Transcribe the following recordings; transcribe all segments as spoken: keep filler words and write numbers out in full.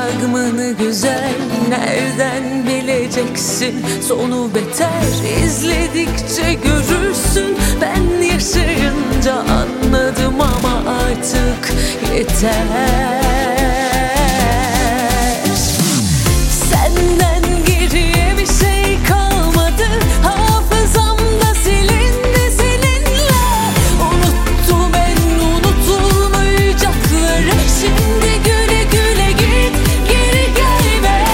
fragmanı güzel, nereden bileceksin sonu beter. İzledikçe görürsün, ben yaşayınca anladım ama artık yeter. Senden geriye bir şey kalmadı, hafızamda silindi seninle. Unuttum en unutulmayacakları, şimdi güle güle git, geri gelme.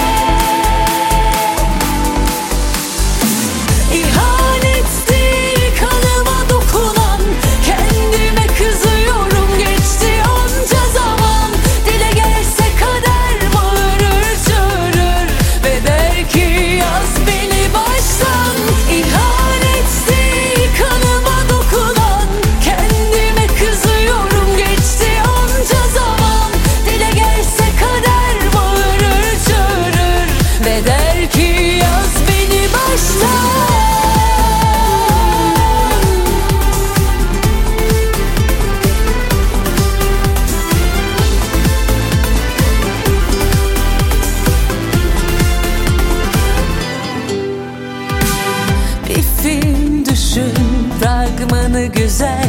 İhanet değil kanıma dokunan, kendime kızıyorum, geçti onca zaman. Dile gelse kader bağırır çağırır ve der ki yaz beni baştan. İhanet değil kanıma dokunan, kendime kızıyorum, geçti onca zaman. Dile gelse kader bağırır çağırır ve der ki yaz beni baştan. Bir film düşün, fragmanı güzel,